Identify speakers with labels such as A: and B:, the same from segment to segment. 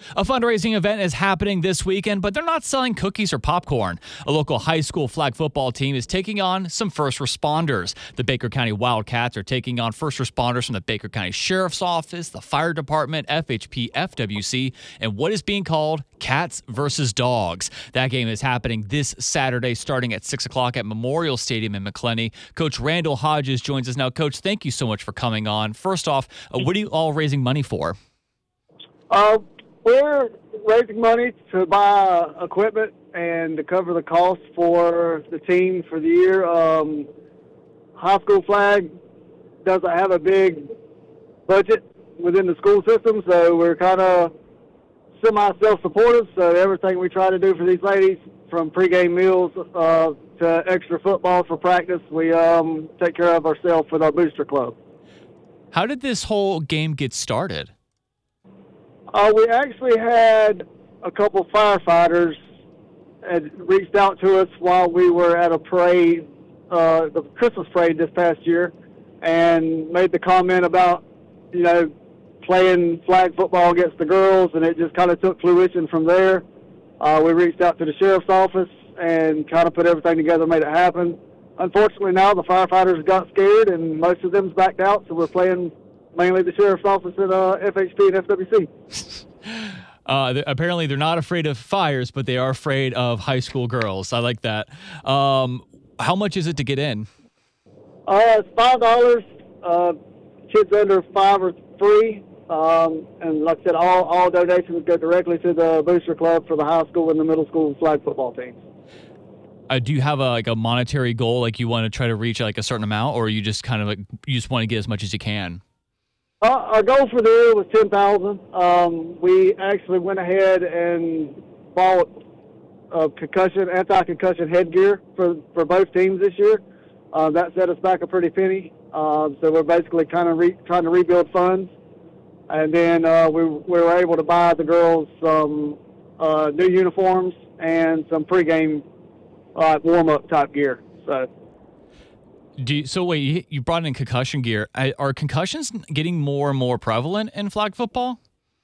A: A fundraising event is happening this weekend, but they're not selling cookies or popcorn. A local high school flag football team is taking on some first responders. The Baker County Wildcats are taking on first responders from the Baker County Sheriff's Office, the Fire Department, FHP, FWC, and what is being called Cats versus Dogs. That game is happening this Saturday starting at 6 o'clock at Memorial Stadium in McClenny. Coach Randall Hodges joins us now. Coach, thank you so much for coming on. First off, what are you all raising money for?
B: We're raising money to buy equipment and to cover the cost for the team for the year. High school flag doesn't have a big budget within the school system, so we're kind of semi-self-supportive. So everything we try to do for these ladies, from pregame meals to extra football for practice, we take care of ourselves with our booster club.
A: How did this whole game get started?
B: We actually had a couple firefighters had reached out to us while we were at a parade, the Christmas parade this past year, and made the comment about, playing flag football against the girls, and it just kind of took fruition from there. We reached out to the sheriff's office and kind of put everything together, made it happen. Unfortunately, now the firefighters got scared, and most of them's backed out, so we're playing mainly the sheriff's office at FHP and FWC.
A: Apparently, they're not afraid of fires, but they are afraid of high school girls. I like that. How much is it to get in?
B: It's $5. Kids under 5 are free. And like I said, all donations go directly to the booster club for the high school and the middle school flag football teams.
A: Do you have a monetary goal, like you want to try to reach a certain amount, or you just you just want to get as much as you can?
B: Our goal for the year was $10,000. We actually went ahead and bought anti-concussion headgear for both teams this year. That set us back a pretty penny. So we're basically kind of trying to rebuild funds. And then we were able to buy the girls some new uniforms and some pregame warm-up type gear. So
A: wait, you brought in concussion gear. Are concussions getting more and more prevalent in flag football?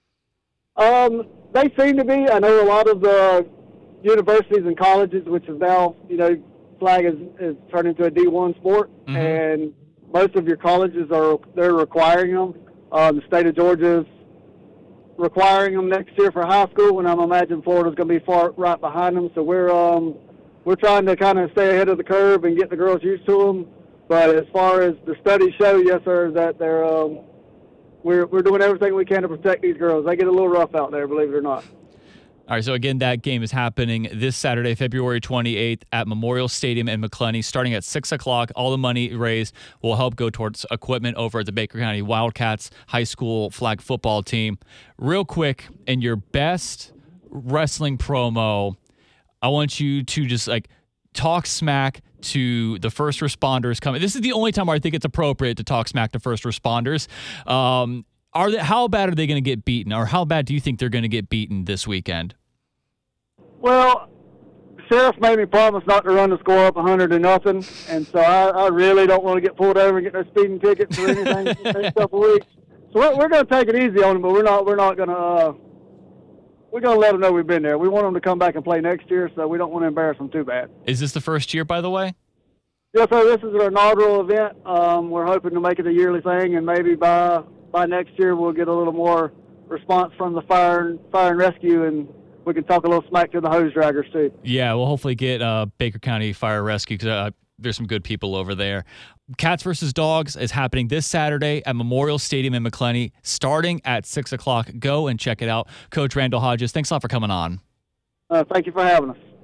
B: They seem to be. I know a lot of the universities and colleges, which is now, flag is turned into a D1 sport, mm-hmm. and most of your colleges they're requiring them. The state of Georgia's requiring them next year for high school, and I imagine Florida's going to be right behind them. So we're trying to kind of stay ahead of the curve and get the girls used to them. But as far as the studies show, yes, sir, that we're doing everything we can to protect these girls. They get a little rough out there, believe it or not.
A: All right, so again, that game is happening this Saturday, February 28th at Memorial Stadium in McClenny, starting at 6 o'clock. All the money raised will help go towards equipment over at the Baker County Wildcats high school flag football team. Real quick, in your best wrestling promo, I want you to just talk smack to the first responders coming. This is the only time where I think it's appropriate to talk smack to first responders. How bad are they going to get beaten, or how bad do you think they're going to get beaten this weekend?
B: Well, Sheriff made me promise not to run the score up 100-0, and so I really don't want to get pulled over and get no speeding tickets or anything in the next couple of weeks. So we're going to take it easy on them, but we're not going to. We're going to let them know we've been there. We want them to come back and play next year, so we don't want to embarrass them too bad.
A: Is this the first year, by the way?
B: Yes, sir. This is our inaugural event. We're hoping to make it a yearly thing, and maybe by next year we'll get a little more response from the fire and rescue, and we can talk a little smack to the hose draggers too. Yeah,
A: we'll hopefully get Baker County Fire Rescue, because there's some good people over there. Cats versus Dogs is happening this Saturday at Memorial Stadium in McClenny, starting at 6 o'clock. Go and check it out. Coach Randall Hodges, thanks a lot for coming on.
B: Thank you for having us.